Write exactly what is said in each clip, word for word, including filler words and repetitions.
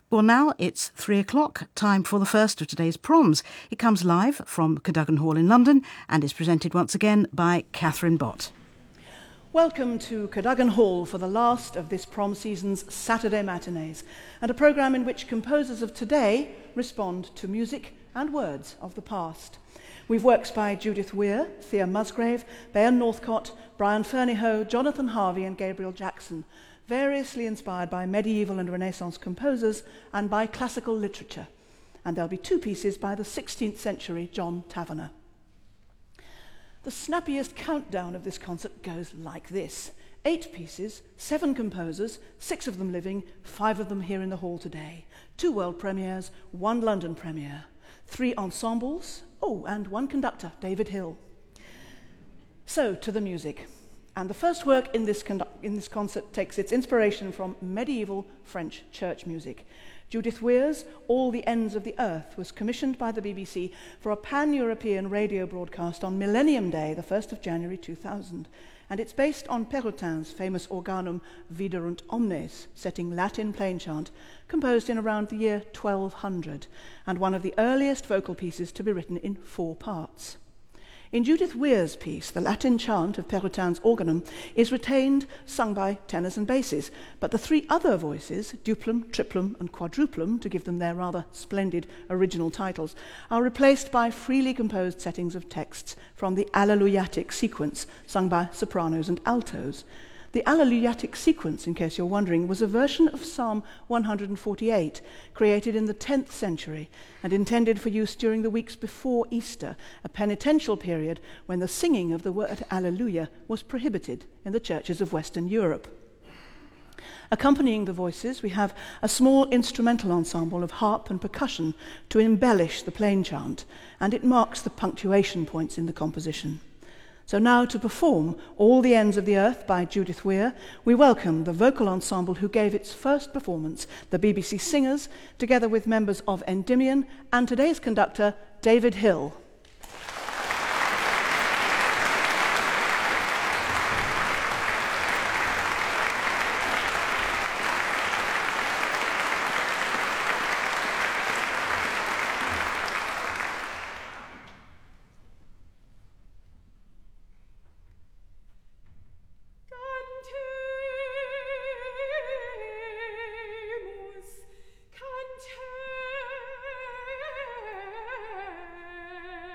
Well, now it's three o'clock, time for the first of today's proms. It comes live from Cadogan Hall in London and is presented once again by Catherine Bott. Welcome to Cadogan Hall for the last of this prom season's Saturday matinees, and a programme in which composers of today respond to music and words of the past. We've works by Judith Weir, Thea Musgrave, Bairn Northcott, Brian Fernyhough, Jonathan Harvey and Gabriel Jackson, variously inspired by medieval and Renaissance composers and by classical literature. And there'll be two pieces by the sixteenth century John Taverner. The snappiest countdown of this concert goes like this. Eight pieces, seven composers, six of them living, five of them here in the hall today. Two world premieres, one London premiere. Three ensembles, oh, and one conductor, David Hill. So, to the music. And the first work in this, condu- in this concert takes its inspiration from medieval French church music. Judith Weir's All the Ends of the Earth was commissioned by the B B C for a pan-European radio broadcast on Millennium Day, the first of January two thousand. And it's based on Perrotin's famous organum Viderunt Omnes, setting Latin plain chant, composed in around the year twelve hundred, and one of the earliest vocal pieces to be written in four parts. In Judith Weir's piece, the Latin chant of Perrotin's organum is retained, sung by tenors and basses, but the three other voices, duplum, triplum, and quadruplum, to give them their rather splendid original titles, are replaced by freely composed settings of texts from the Alleluiatic sequence, sung by sopranos and altos. The Alleluiatic sequence, in case you're wondering, was a version of Psalm one hundred forty-eight, created in the tenth century and intended for use during the weeks before Easter, a penitential period when the singing of the word Alleluia was prohibited in the churches of Western Europe. Accompanying the voices, we have a small instrumental ensemble of harp and percussion to embellish the plain chant, and it marks the punctuation points in the composition. So now to perform All the Ends of the Earth by Judith Weir, we welcome the vocal ensemble who gave its first performance, the B B C Singers, together with members of Endymion and today's conductor, David Hill. Cantemus, cantemus.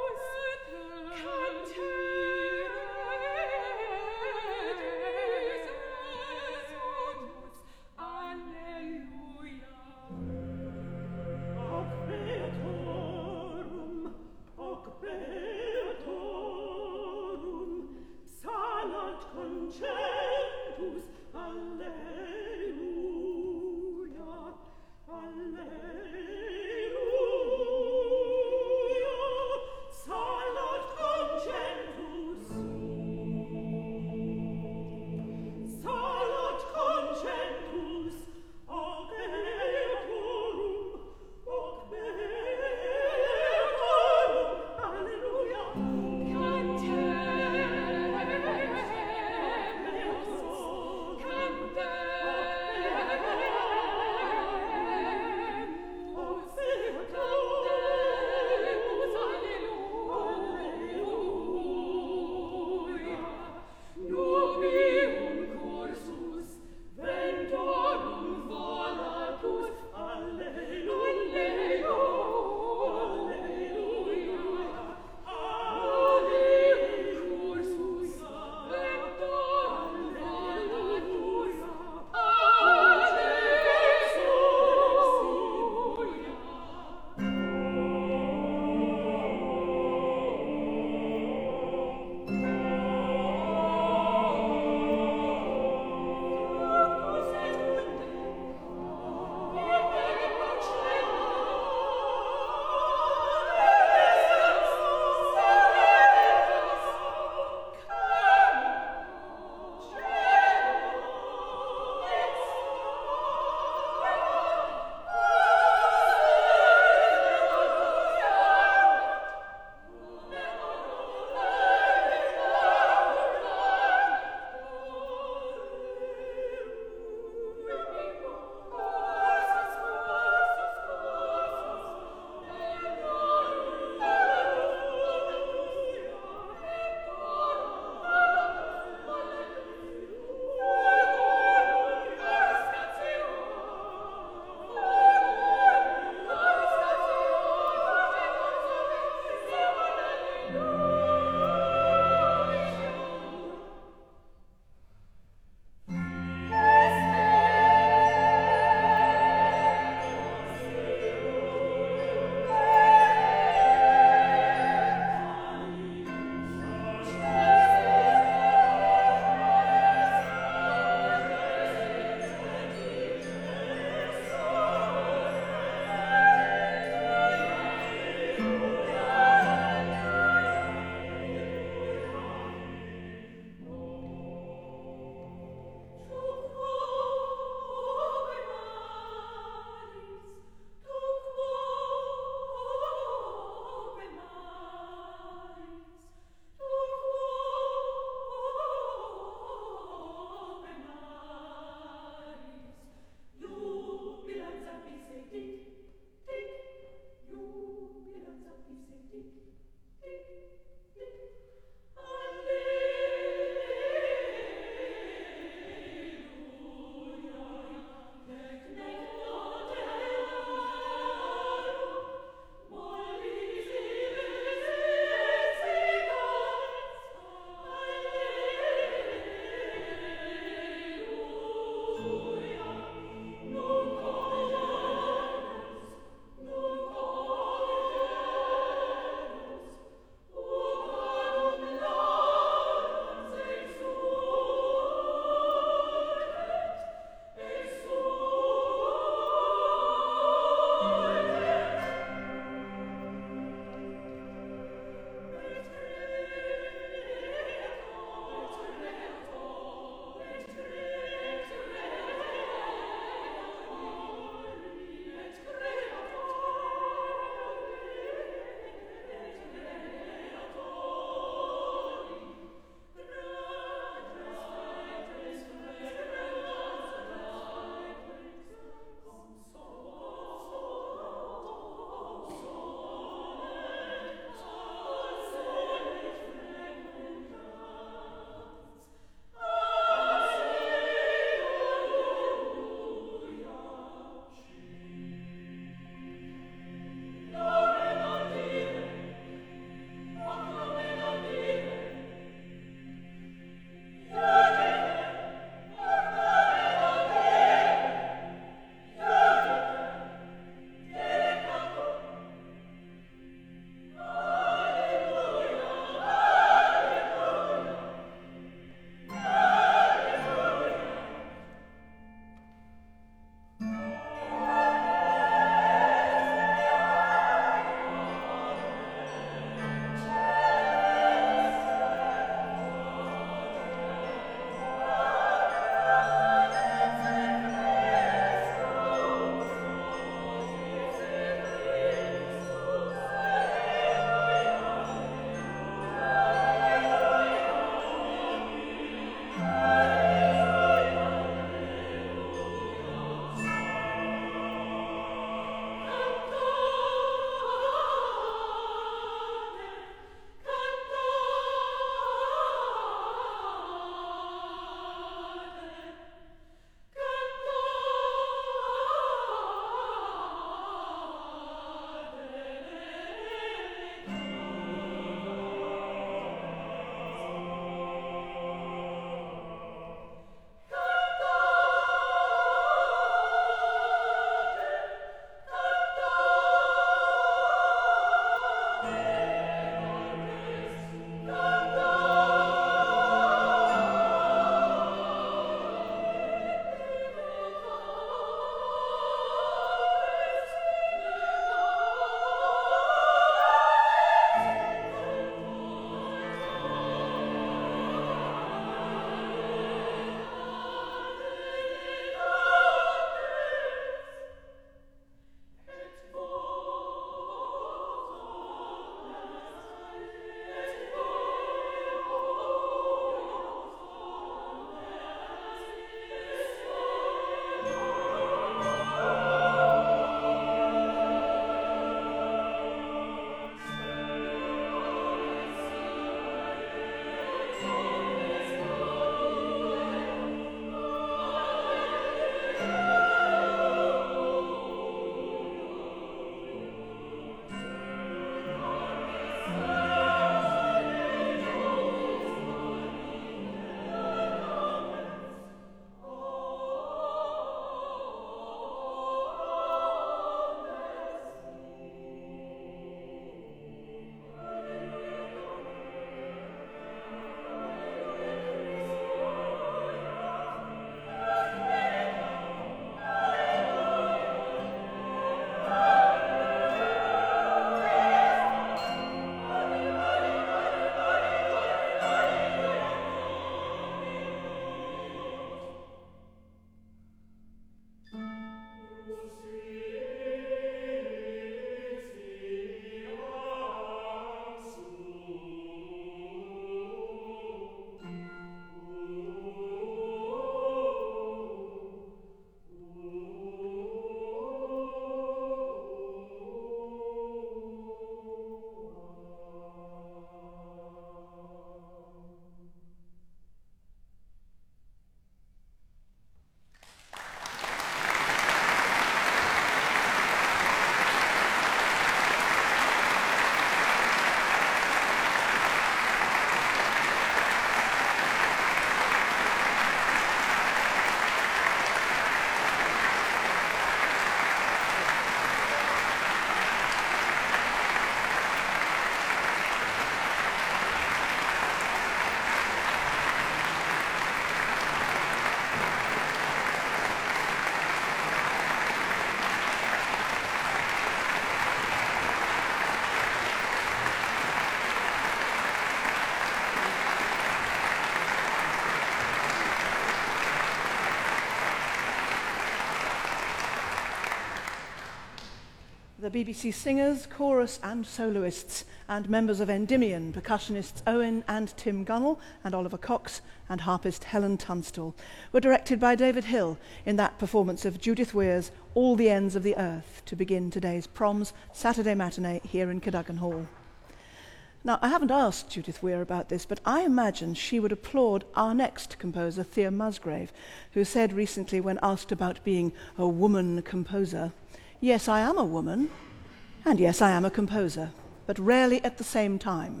the B B C singers, chorus and soloists, and members of Endymion, percussionists Owen and Tim Gunnell, and Oliver Cox, and harpist Helen Tunstall, were directed by David Hill in that performance of Judith Weir's All the Ends of the Earth to begin today's Proms Saturday matinee here in Cadogan Hall. Now, I haven't asked Judith Weir about this, but I imagine she would applaud our next composer, Thea Musgrave, who said recently when asked about being a woman composer, "Yes, I am a woman, and yes, I am a composer, but rarely at the same time."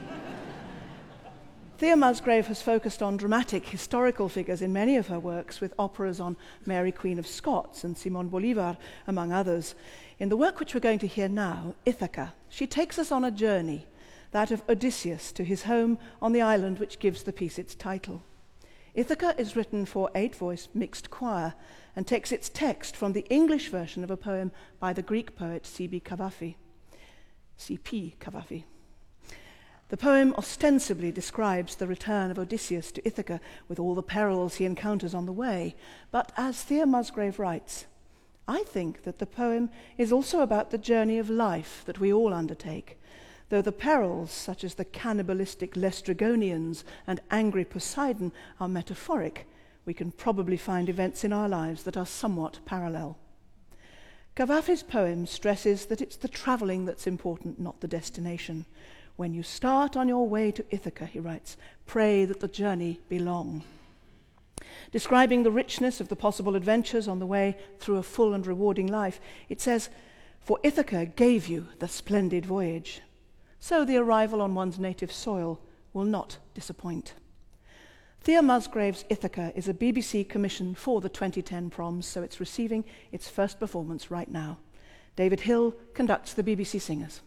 Thea Musgrave has focused on dramatic historical figures in many of her works, with operas on Mary Queen of Scots and Simon Bolivar, among others. In the work which we're going to hear now, Ithaca, she takes us on a journey, that of Odysseus to his home on the island which gives the piece its title. Ithaca is written for eight-voice mixed choir and takes its text from the English version of a poem by the Greek poet C B Cavafy. C P Cavafy. The poem ostensibly describes the return of Odysseus to Ithaca with all the perils he encounters on the way, but as Thea Musgrave writes, I think that the poem is also about the journey of life that we all undertake, though the perils, such as the cannibalistic Lestrygonians and angry Poseidon, are metaphoric. We can probably find events in our lives that are somewhat parallel. Cavafy's poem stresses that it's the travelling that's important, not the destination. When you start on your way to Ithaca, he writes, pray that the journey be long. Describing the richness of the possible adventures on the way through a full and rewarding life, it says, for Ithaca gave you the splendid voyage. So the arrival on one's native soil will not disappoint. Thea Musgrave's Ithaca is a B B C commission for the twenty ten Proms, so it's receiving its first performance right now. David Hill conducts the B B C Singers.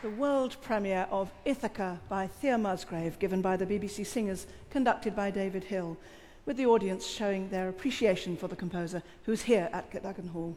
the world premiere of Ithaca by Thea Musgrave, given by the B B C Singers, conducted by David Hill, with the audience showing their appreciation for the composer, who's here at Cadogan Hall.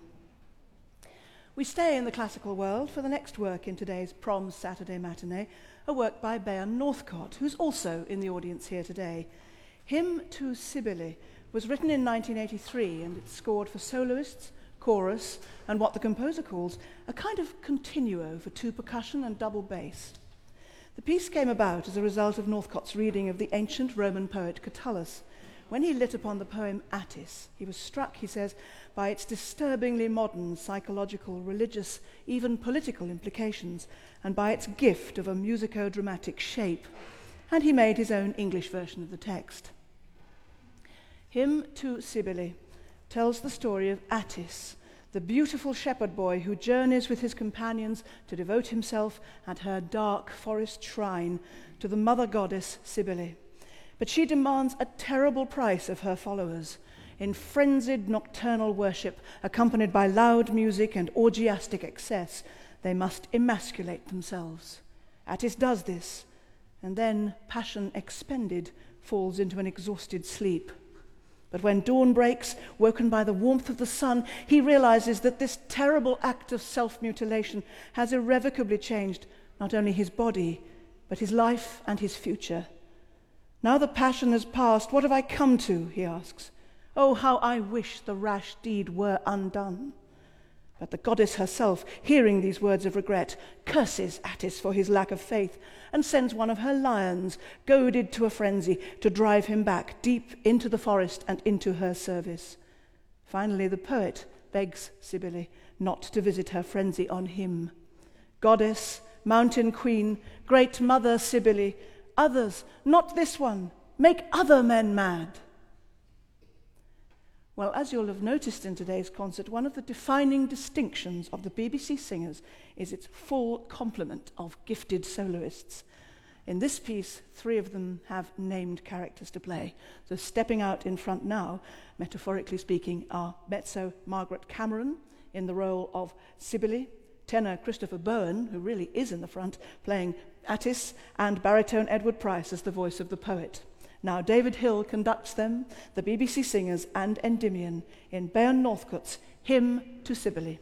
We stay in the classical world for the next work in today's Proms Saturday matinee, a work by Bairn Northcott, who's also in the audience here today. Hymn to Cybele was written in nineteen eighty-three, and it's scored for soloists, chorus, and what the composer calls a kind of continuo for two percussion and double bass. The piece came about as a result of Northcott's reading of the ancient Roman poet Catullus. When he lit upon the poem Attis, he was struck, he says, by its disturbingly modern psychological, religious, even political implications, and by its gift of a musico-dramatic shape, and he made his own English version of the text. Hymn to Cybele tells the story of Attis, the beautiful shepherd boy who journeys with his companions to devote himself at her dark forest shrine to the mother goddess Cybele. But she demands a terrible price of her followers. In frenzied nocturnal worship, accompanied by loud music and orgiastic excess, they must emasculate themselves. Attis does this, and then, passion expended, falls into an exhausted sleep. But when dawn breaks, woken by the warmth of the sun, he realizes that this terrible act of self-mutilation has irrevocably changed not only his body, but his life and his future. Now the passion has passed, what have I come to, he asks. Oh, how I wish the rash deed were undone. But the goddess herself, hearing these words of regret, curses Attis for his lack of faith and sends one of her lions, goaded to a frenzy, to drive him back deep into the forest and into her service. Finally, the poet begs Cybele not to visit her frenzy on him. Goddess, mountain queen, great mother Cybele, others, not this one, make other men mad. Well, as you'll have noticed in today's concert, one of the defining distinctions of the B B C Singers is its full complement of gifted soloists. In this piece, three of them have named characters to play. So stepping out in front now, metaphorically speaking, are mezzo Margaret Cameron in the role of Cybele, tenor Christopher Bowen, who really is in the front, playing Attis, and baritone Edward Price as the voice of the poet. Now David Hill conducts them, the B B C Singers and Endymion, in Bairn Northcott's Hymn to Cybele.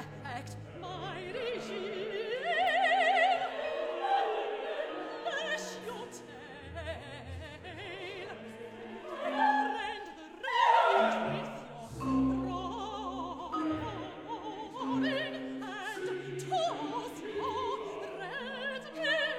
respect my regime. Lash your tail, rend the range with your roaring, and toss your red mane.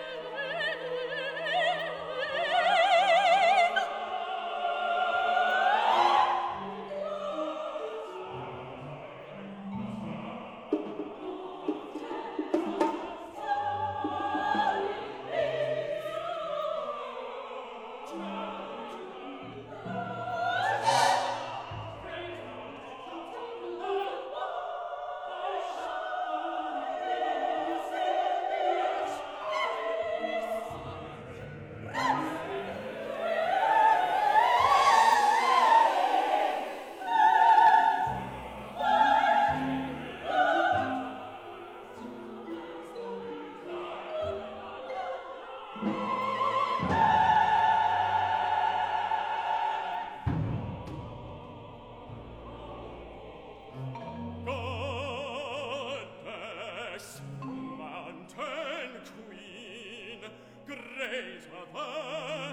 Goddess, mountain queen, great mother,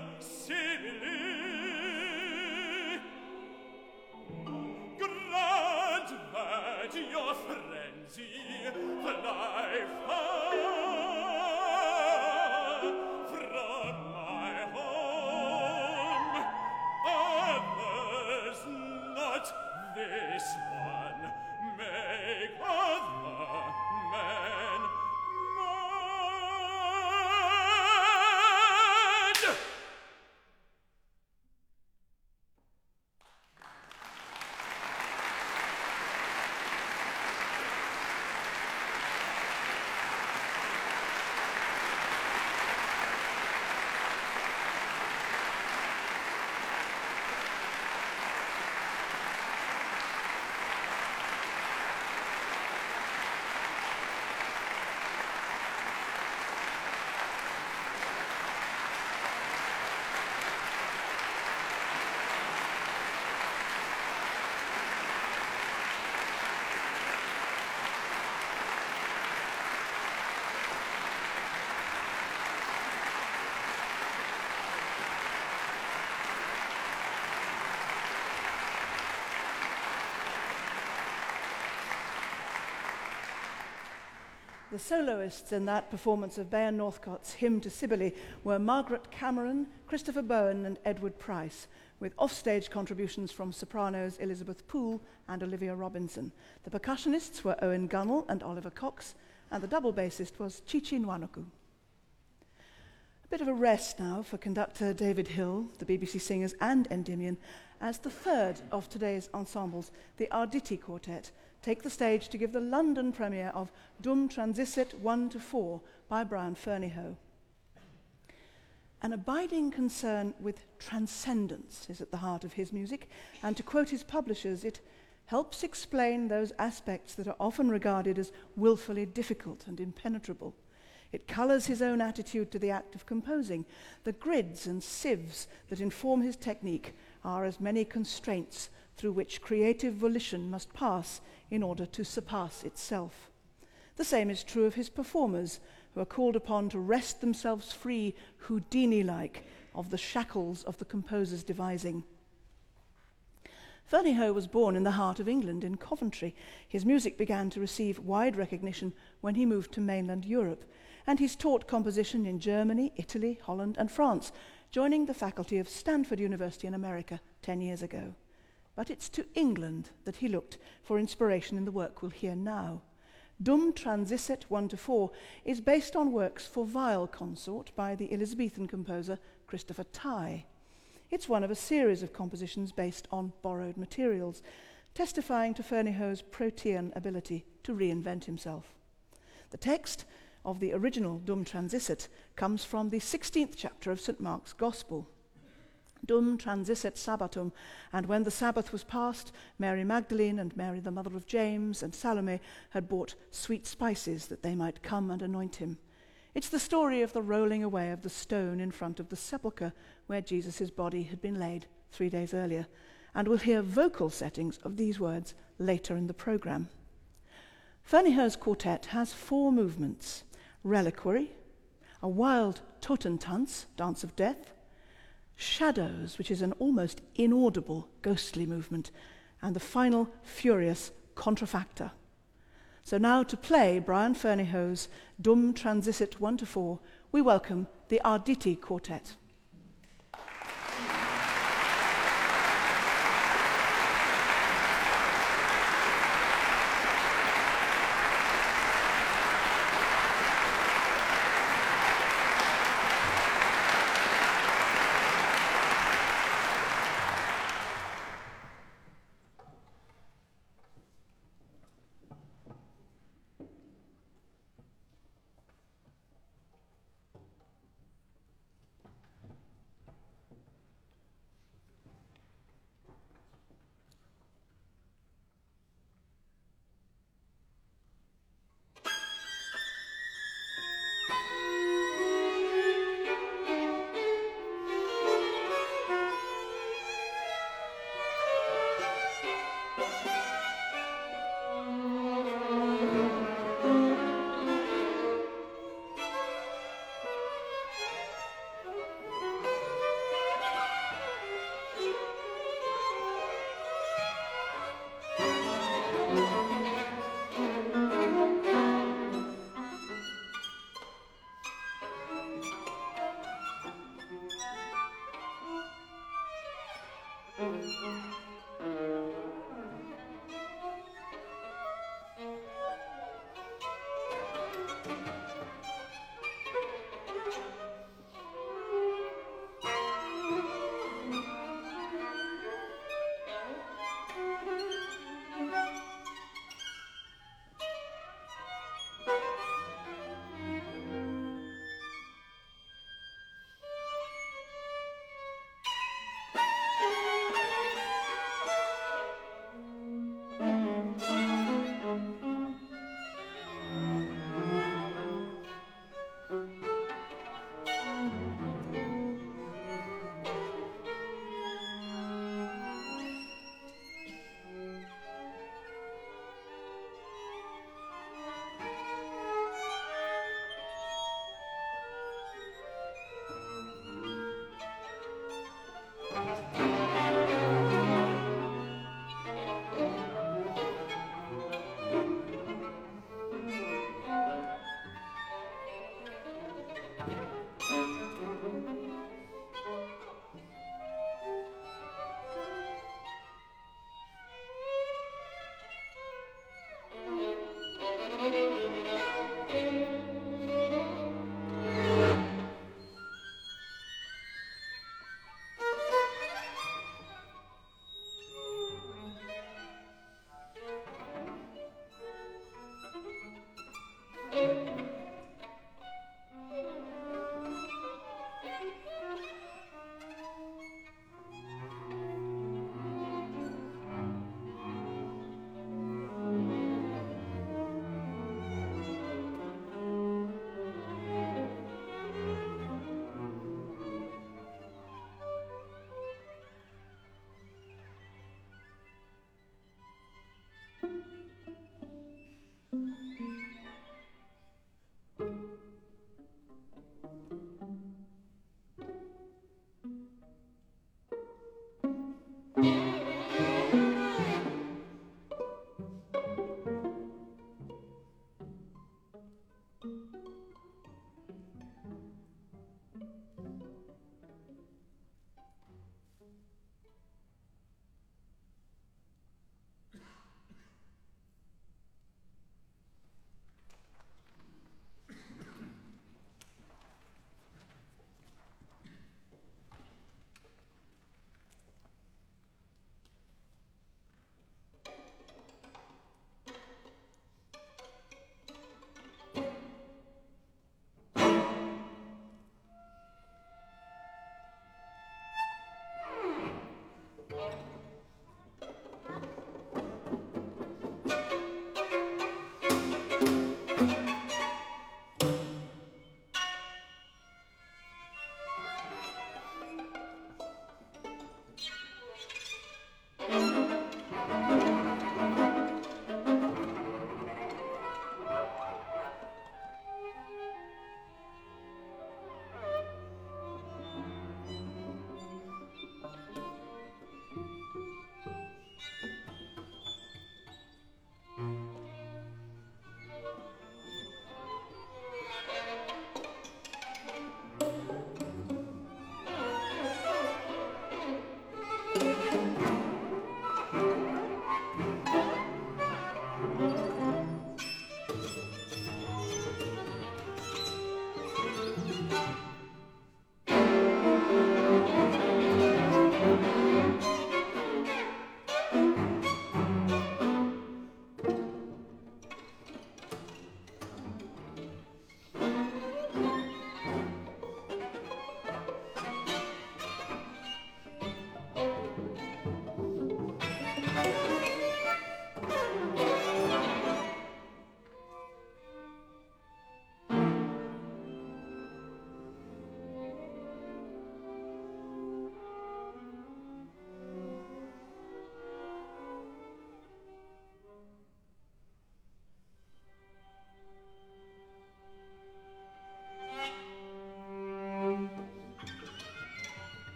Sibylle, grant that your frenzy fly far from my home. Others, not this one, make other men mad. The soloists in that performance of Bayard Northcott's Hymn to Cybele were Margaret Cameron, Christopher Bowen and Edward Price, with offstage contributions from sopranos Elizabeth Poole and Olivia Robinson. The percussionists were Owen Gunnell and Oliver Cox, and the double bassist was Chichi Nwanuku. A bit of a rest now for conductor David Hill, the B B C Singers and Endymion, as the third of today's ensembles, the Arditi Quartet, take the stage to give the London premiere of Dum Transisit one to four by Brian Ferneyhough. An abiding concern with transcendence is at the heart of his music, and to quote his publishers, it helps explain those aspects that are often regarded as willfully difficult and impenetrable. It colours his own attitude to the act of composing. The grids and sieves that inform his technique are as many constraints through which creative volition must pass in order to surpass itself. The same is true of his performers, who are called upon to wrest themselves free, Houdini-like, of the shackles of the composer's devising. Ferneyhough was born in the heart of England, in Coventry. His music began to receive wide recognition when he moved to mainland Europe, and he's taught composition in Germany, Italy, Holland, and France, joining the faculty of Stanford University in America ten years ago. But it's to England that he looked for inspiration in the work we'll hear now. Dum Transisit one to four is based on works for viol consort by the Elizabethan composer Christopher Tye. It's one of a series of compositions based on borrowed materials, testifying to Ferneyhough's protean ability to reinvent himself. The text of the original Dum Transisit comes from the sixteenth chapter of Saint Mark's Gospel. Dum transisit sabbatum, and when the Sabbath was past, Mary Magdalene and Mary the mother of James and Salome had bought sweet spices that they might come and anoint him. It's the story of the rolling away of the stone in front of the sepulchre where Jesus' body had been laid three days earlier, and we'll hear vocal settings of these words later in the programme. Ferneyhough's quartet has four movements: Reliquary, a wild Totentanz, Dance of Death, Shadows, which is an almost inaudible ghostly movement, and the final furious Contrafacta. So now to play Brian Ferneyhough's Dum Transisit one to four, we welcome the Arditi Quartet.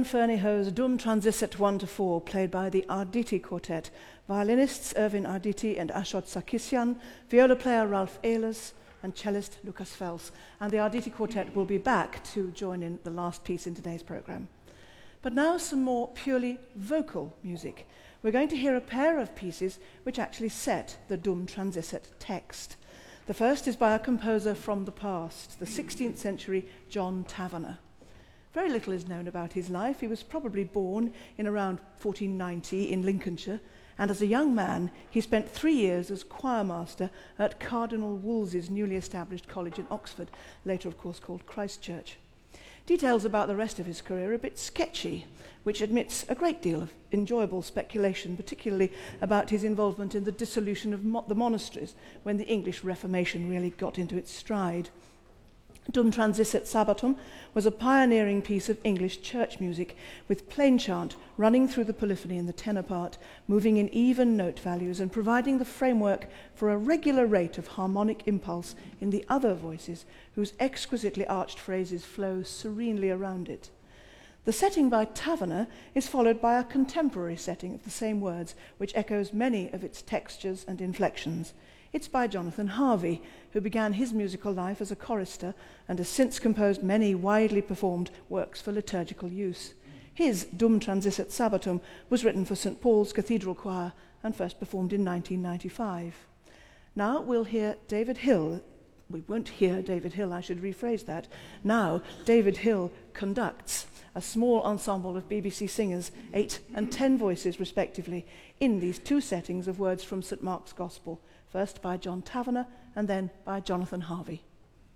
Ivan Fernyho's Dum Transiset one to four, played by the Arditi Quartet, violinists Irvin Arditi and Ashot Sarkisyan, viola player Ralph Ehlers, and cellist Lucas Fels. And the Arditi Quartet will be back to join in the last piece in today's programme. But now some more purely vocal music. We're going to hear a pair of pieces which actually set the Dum Transiset text. The first is by a composer from the past, the sixteenth century John Tavener. Very little is known about his life. He was probably born in around fourteen ninety in Lincolnshire, and as a young man, he spent three years as choirmaster at Cardinal Wolsey's newly established college in Oxford, later, of course, called Christ Church. Details about the rest of his career are a bit sketchy, which admits a great deal of enjoyable speculation, particularly about his involvement in the dissolution of mo- the monasteries when the English Reformation really got into its stride. Dum Transiset Sabbatum was a pioneering piece of English church music, with plain chant running through the polyphony in the tenor part, moving in even note values and providing the framework for a regular rate of harmonic impulse in the other voices, whose exquisitely arched phrases flow serenely around it. The setting by Tavener is followed by a contemporary setting of the same words, which echoes many of its textures and inflections. It's by Jonathan Harvey, who began his musical life as a chorister and has since composed many widely performed works for liturgical use. His Dum Transiset Sabbatum was written for Saint Paul's Cathedral Choir and first performed in nineteen ninety-five. Now we'll hear David Hill. We won't hear David Hill, I should rephrase that. Now David Hill conducts a small ensemble of B B C singers, eight and ten voices respectively, in these two settings of words from Saint Mark's Gospel, first by John Tavener and then by Jonathan Harvey.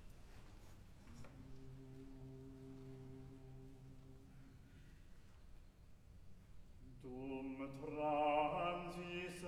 Dum transiset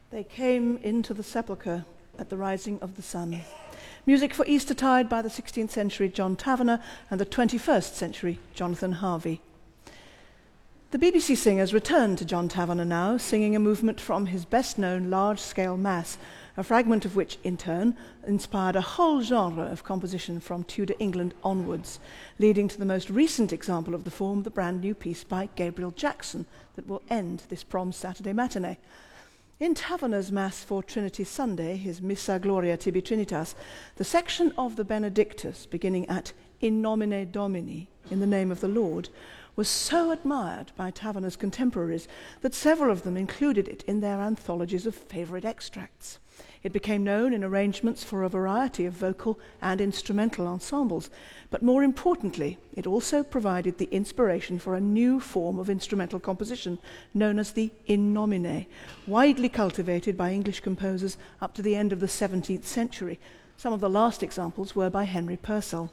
They came into the sepulchre at the rising of the sun. Music for Eastertide by the sixteenth century John Taverner and the twenty-first century Jonathan Harvey. The B B C singers return to John Taverner now, singing a movement from his best-known large-scale mass, a fragment of which, in turn, inspired a whole genre of composition from Tudor England onwards, leading to the most recent example of the form, the brand-new piece by Gabriel Jackson, that will end this prom Saturday matinee. In Taverner's Mass for Trinity Sunday, his Missa Gloria Tibi Trinitas, the section of the Benedictus, beginning at In nomine Domini, in the name of the Lord, was so admired by Taverner's contemporaries that several of them included it in their anthologies of favourite extracts. It became known in arrangements for a variety of vocal and instrumental ensembles, but more importantly, it also provided the inspiration for a new form of instrumental composition known as the in nomine, widely cultivated by English composers up to the end of the seventeenth century. Some of the last examples were by Henry Purcell.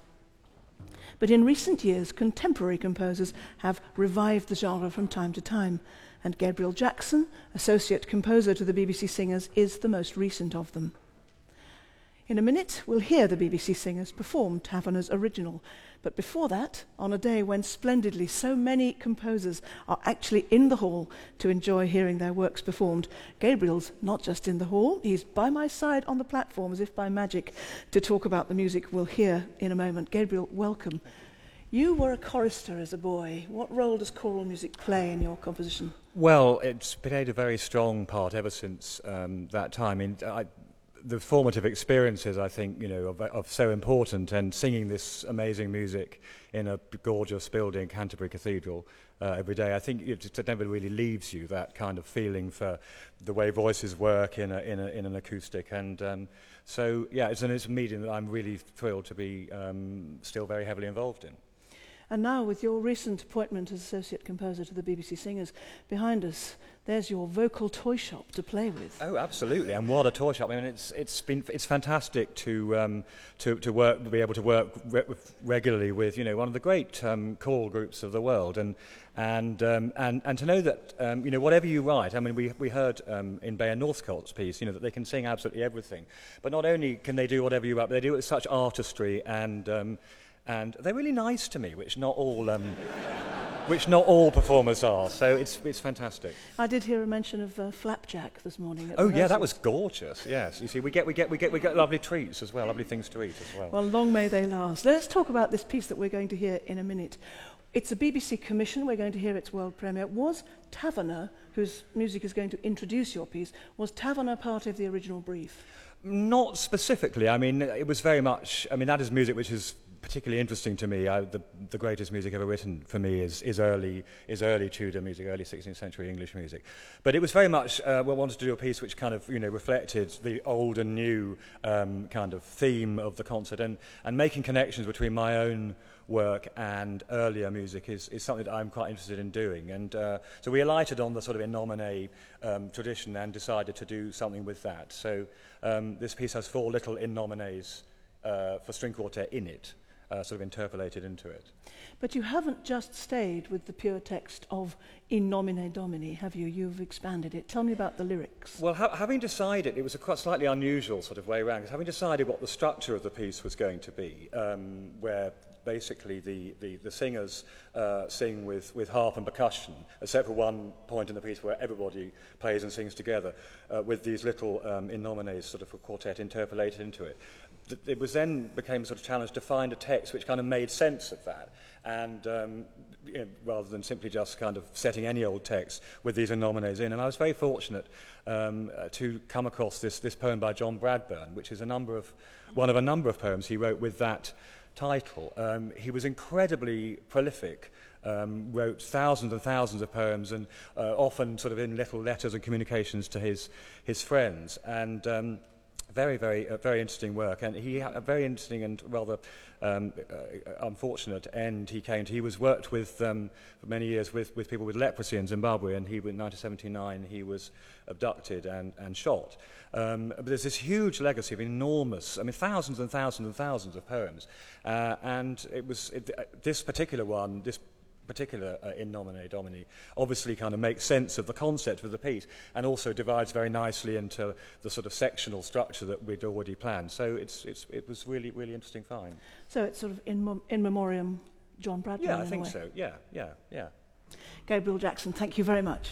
But in recent years, contemporary composers have revived the genre from time to time, and Gabriel Jackson, associate composer to the B B C Singers, is the most recent of them. In a minute, we'll hear the B B C Singers perform Taverner's original, but before that, on a day when splendidly so many composers are actually in the hall to enjoy hearing their works performed, Gabriel's not just in the hall, he's by my side on the platform as if by magic to talk about the music we'll hear in a moment. Gabriel, welcome. You were a chorister as a boy. What role does choral music play in your composition? Well, it's played a very strong part ever since um, that time. I mean, I, the formative experiences, I think, you know, are, are so important, and singing this amazing music in a gorgeous building, Canterbury Cathedral, uh, every day, I think it, it never really leaves you, that kind of feeling for the way voices work in, a, in, a, in an acoustic. And um, so, yeah, it's, an, it's a medium that I'm really thrilled to be um, still very heavily involved in. And now, with your recent appointment as Associate Composer to the B B C Singers behind us, there's your vocal toy shop to play with. Oh, absolutely! And what a toy shop! I mean, it's it's been it's fantastic to um, to to work, be able to work re- regularly with you know one of the great um, choral groups of the world, and and um, and and to know that um, you know whatever you write. I mean, we we heard um, in Bayer Northcott's piece, you know, that they can sing absolutely everything. But not only can they do whatever you write, but they do it with such artistry and. Um, And they're really nice to me, which not all, um, which not all performers are. So it's it's fantastic. I did hear a mention of uh, flapjack this morning. At oh rehearsal. Yeah, that was gorgeous. Yes, you see, we get we get we get we get lovely treats as well, lovely things to eat as well. Well, long may they last. Let's talk about this piece that we're going to hear in a minute. It's a B B C commission. We're going to hear its world premiere. Was Taverner, whose music is going to introduce your piece, was Taverner part of the original brief? Not specifically. I mean, it was very much. I mean, that is music which is particularly interesting to me. I, the, the greatest music ever written for me is, is early is early Tudor music, early sixteenth century English music. But it was very much uh, we wanted to do a piece which kind of you know reflected the old and new um, kind of theme of the concert, and and making connections between my own work and earlier music is, is something that I'm quite interested in doing. And uh, so we alighted on the sort of in nomine um, tradition and decided to do something with that. So um, this piece has four little in nomines uh, for string quartet in it. Uh, sort of interpolated into it. But you haven't just stayed with the pure text of In nomine Domini, have you? You've expanded it. Tell me about the lyrics. Well, ha- having decided, it was a quite slightly unusual sort of way around, because having decided what the structure of the piece was going to be, um, where basically the, the, the singers uh, sing with, with harp and percussion, except for one point in the piece where everybody plays and sings together, uh, with these little um, in nomines sort of a quartet interpolated into it. It was then became a sort of challenge to find a text which kind of made sense of that, and um, you know, rather than simply just kind of setting any old text with these in nomines in. And I was very fortunate um, uh, to come across this this poem by John Bradburn, which is a number of one of a number of poems he wrote with that title. Um, he was incredibly prolific. Um, wrote thousands and thousands of poems, and uh, often sort of in little letters and communications to his his friends. And um, Very, very, uh, very interesting work, and he had a very interesting and rather um, uh, unfortunate end. He came to. He was worked with um, for many years with, with people with leprosy in Zimbabwe, and he in nineteen seventy-nine he was abducted and, and shot. Um, but there's this huge legacy of enormous, I mean, thousands and thousands and thousands of poems, uh, and it was it, uh, this particular one, this particular uh, In Nomine Domini, obviously kind of makes sense of the concept of the piece and also divides very nicely into the sort of sectional structure that we'd already planned. So it's, it's, it was really, really interesting find. So it's sort of in, mem- in memoriam John Bradbury. Yeah, I in a think way. so. Yeah, yeah, yeah. Gabriel Jackson, thank you very much.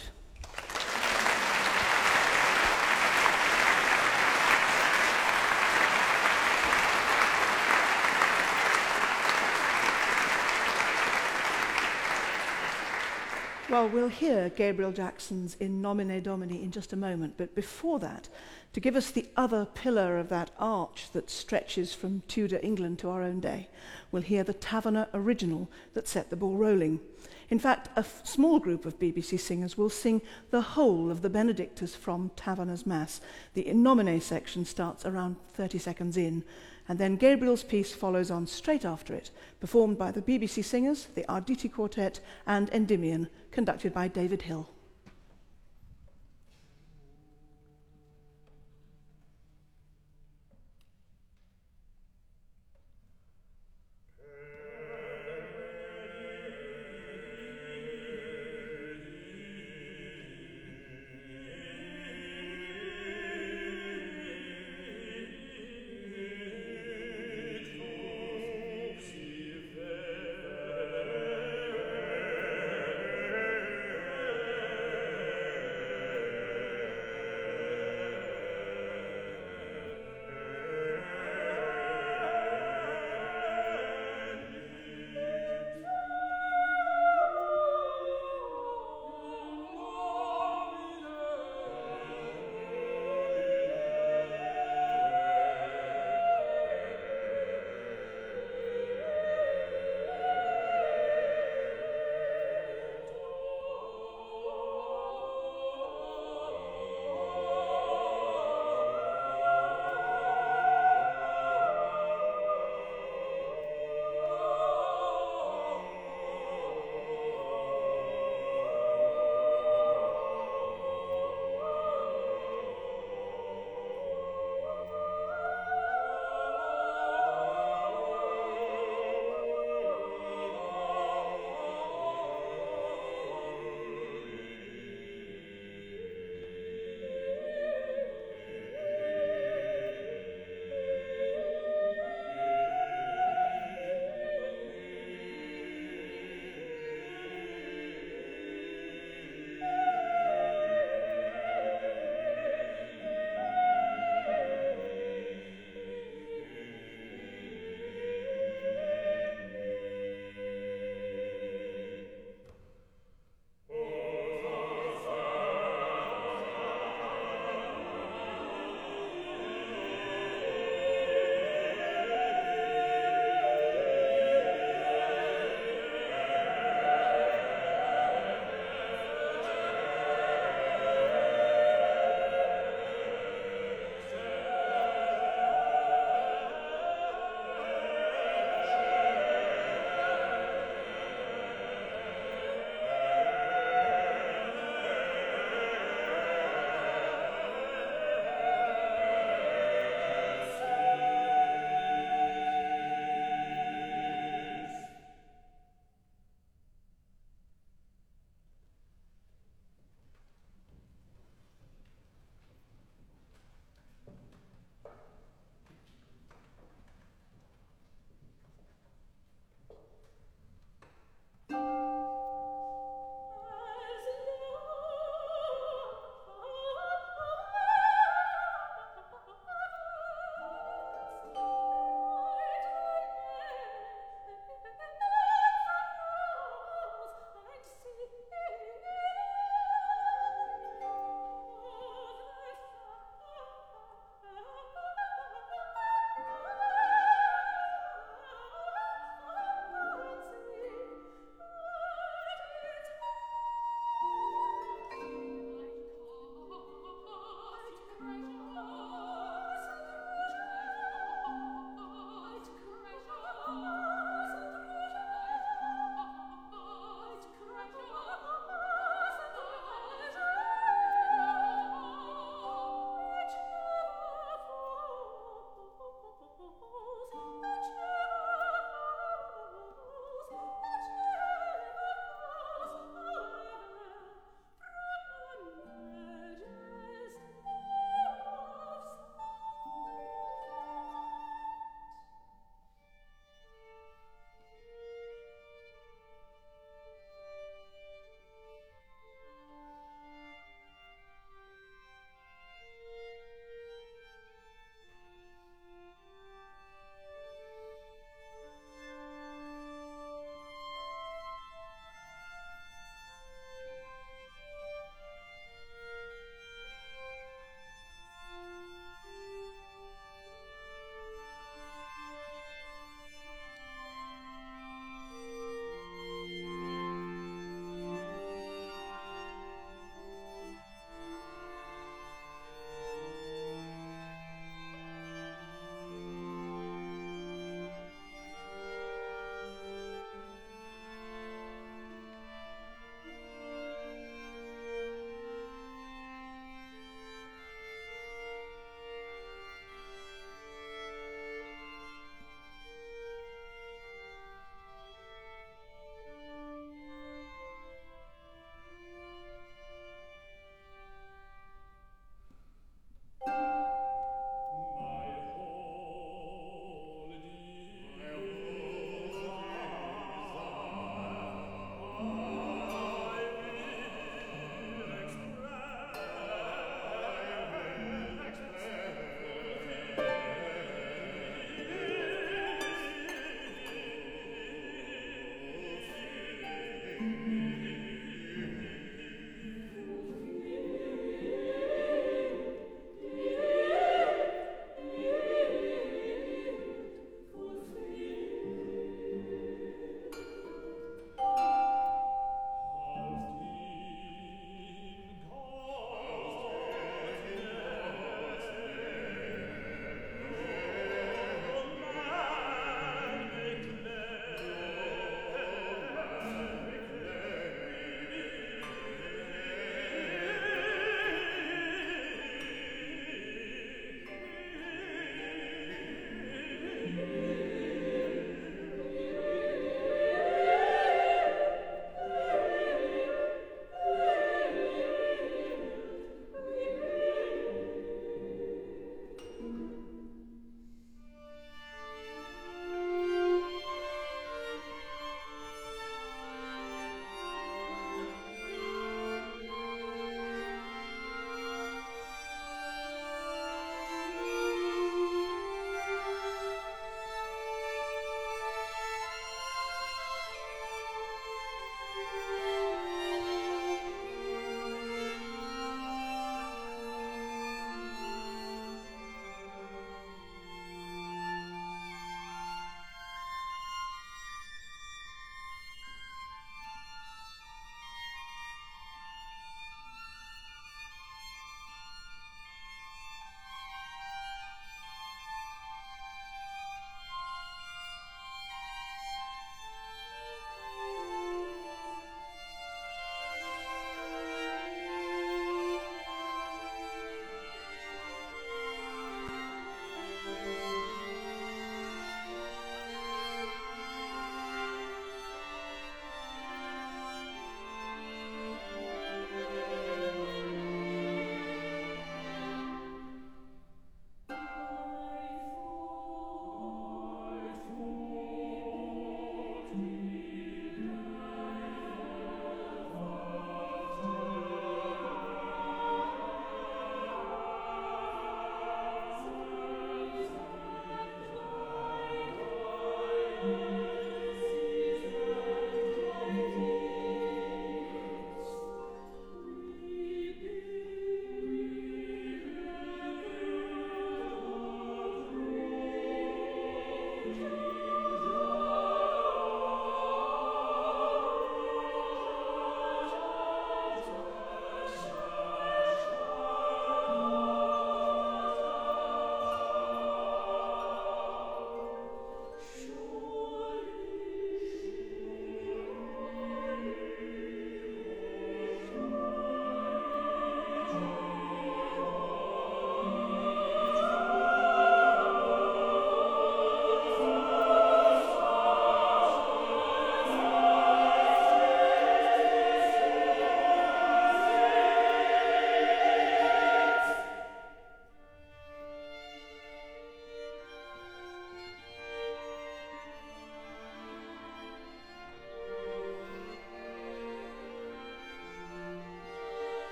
Well, we'll hear Gabriel Jackson's In Nomine Domini in just a moment, but before that, to give us the other pillar of that arch that stretches from Tudor England to our own day, we'll hear the Taverner original that set the ball rolling. In fact, a f- small group of B B C singers will sing the whole of the Benedictus from Taverner's Mass. The In Nomine section starts around thirty seconds in, and then Gabriel's piece follows on straight after it, performed by the B B C Singers, the Arditi Quartet, and Endymion, conducted by David Hill. Thank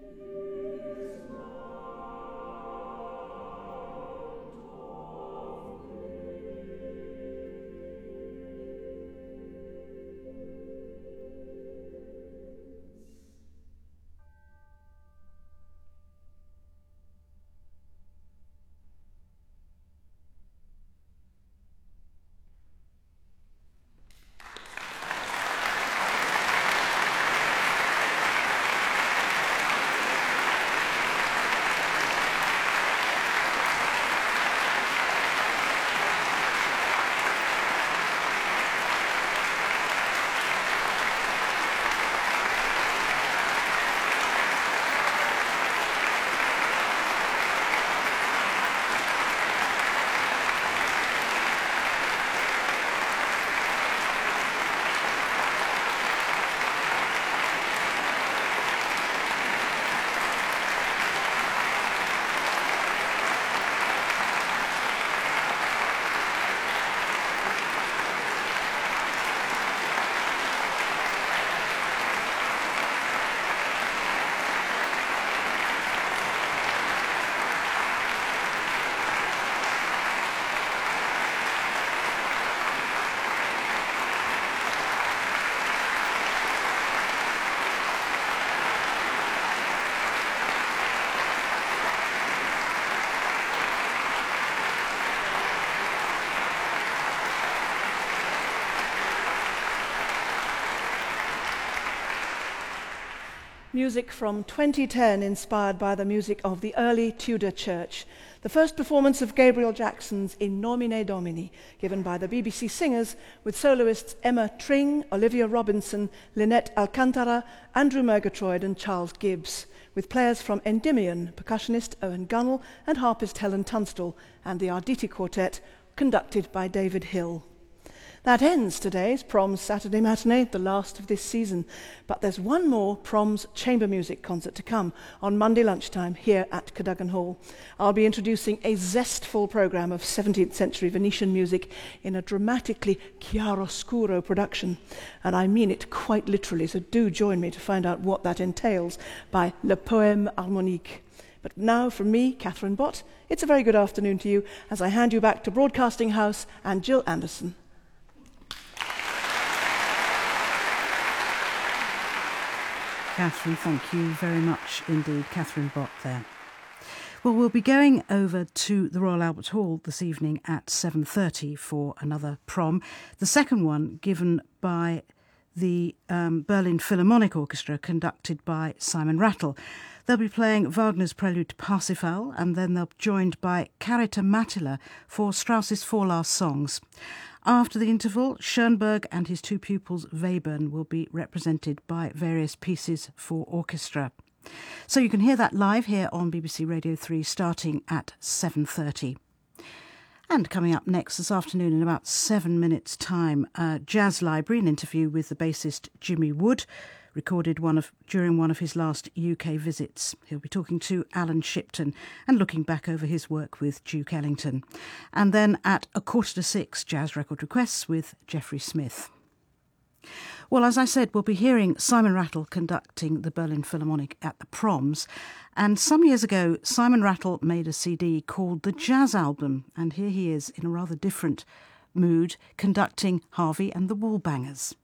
Music from twenty ten inspired by the music of the early Tudor Church. The first performance of Gabriel Jackson's In Nomine Domini, given by the B B C Singers with soloists Emma Tring, Olivia Robinson, Lynette Alcantara, Andrew Murgatroyd and Charles Gibbs, with players from Endymion, percussionist Owen Gunnell and harpist Helen Tunstall, and the Arditi Quartet, conducted by David Hill. That ends today's Proms Saturday Matinee, the last of this season. But there's one more Proms chamber music concert to come on Monday lunchtime here at Cadogan Hall. I'll be introducing a zestful programme of seventeenth century Venetian music in a dramatically chiaroscuro production. And I mean it quite literally, so do join me to find out what that entails by Le Poème Harmonique. But now from me, Catherine Bott, it's a very good afternoon to you as I hand you back to Broadcasting House and Jill Anderson. Catherine, thank you very much indeed. Catherine Bott there. Well, we'll be going over to the Royal Albert Hall this evening at seven thirty for another prom. The second one given by the um, Berlin Philharmonic Orchestra, conducted by Simon Rattle. They'll be playing Wagner's Prelude to Parsifal, and then they'll be joined by Carita Mattila for Strauss's Four Last Songs. After the interval, Schoenberg and his two pupils Webern will be represented by various pieces for orchestra. So you can hear that live here on B B C Radio three starting at seven thirty. And coming up next this afternoon in about seven minutes' time, uh, Jazz Library, an interview with the bassist Jimmy Wood, recorded one of during one of his last U K visits. He'll be talking to Alan Shipton and looking back over his work with Duke Ellington. And then at a quarter to six, Jazz Record Requests with Jeffrey Smith. Well, as I said, we'll be hearing Simon Rattle conducting the Berlin Philharmonic at the Proms. And some years ago, Simon Rattle made a C D called The Jazz Album. And here he is in a rather different mood, conducting Harvey and the Wallbangers.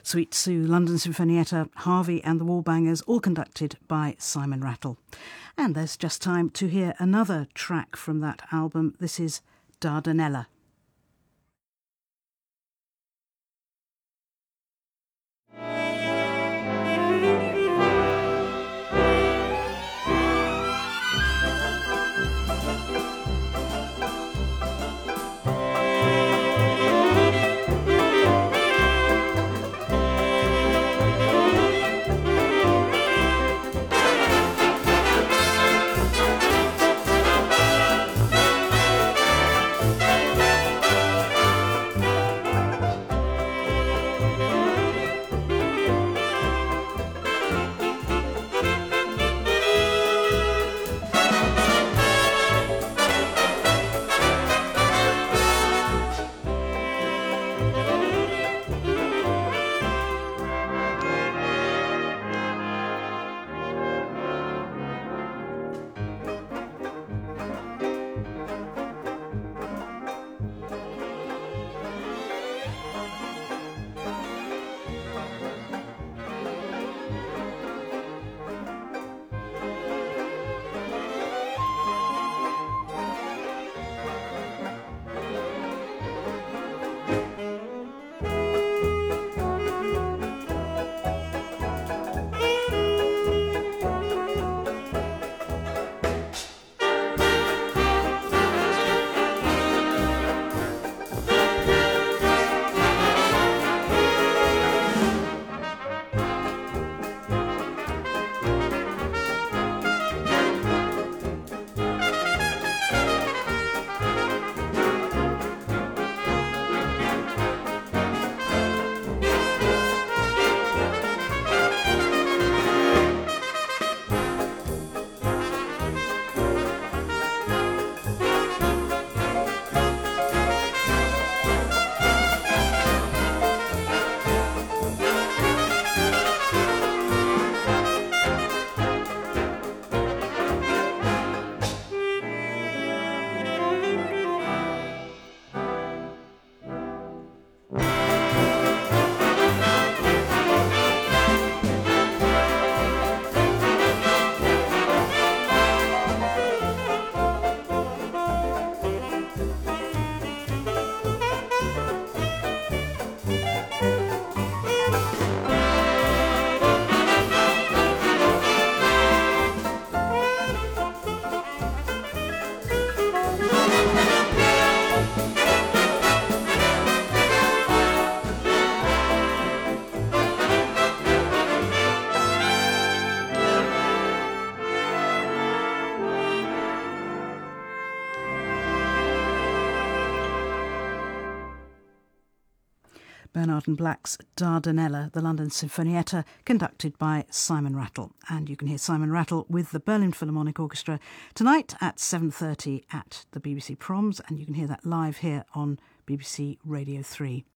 Sweet Sue, London Sinfonietta, Harvey and the Wallbangers, all conducted by Simon Rattle. And there's just time to hear another track from that album. This is Dardanella. Bernard and Black's Dardanella, the London Sinfonietta, conducted by Simon Rattle. And you can hear Simon Rattle with the Berlin Philharmonic Orchestra tonight at seven thirty at the B B C Proms, and you can hear that live here on B B C Radio three.